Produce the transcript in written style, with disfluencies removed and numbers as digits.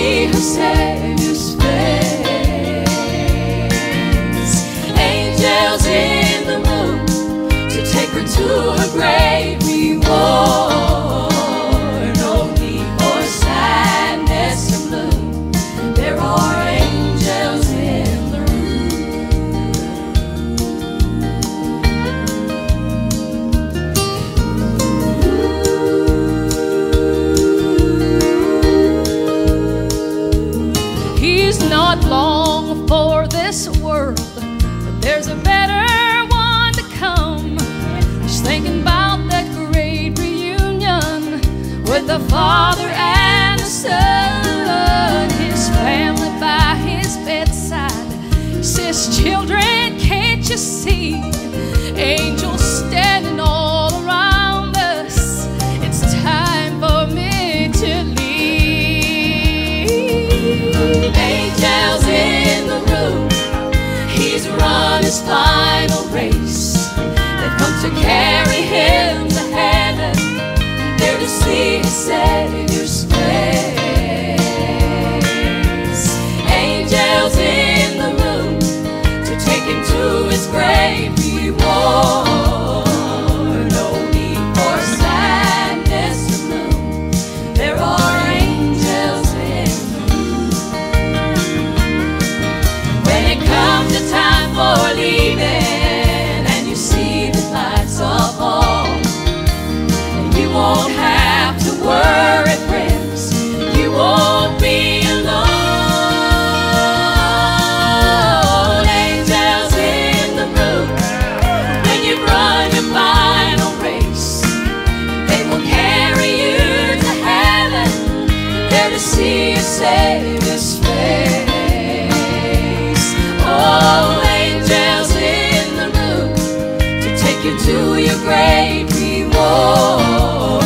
see her Savior's face. Angels in the room to take her to her great reward. No need for sadness or gloom, there are angels in the room. He's not long for this world, but there's a better one to come. He's thinking about that great reunion with the Father and the Son. His family by his bedside. He says, children, can't you see angels standing all around us? It's time for me to leave. Angels in the room, he's run his final race. They've come to carry him to heaven, there to see his Savior's face. Angels in the room to take him to his great reward. No need for sadness or gloom, there are angels in the room. When it comes to time for leaving and you see the lights of home, you won't have to worry, friends, you won't be alone. Angels in the room, when you've run your final race, they will carry you to heaven, there to see your Savior's face. Oh, angels in the room to take you to your great reward.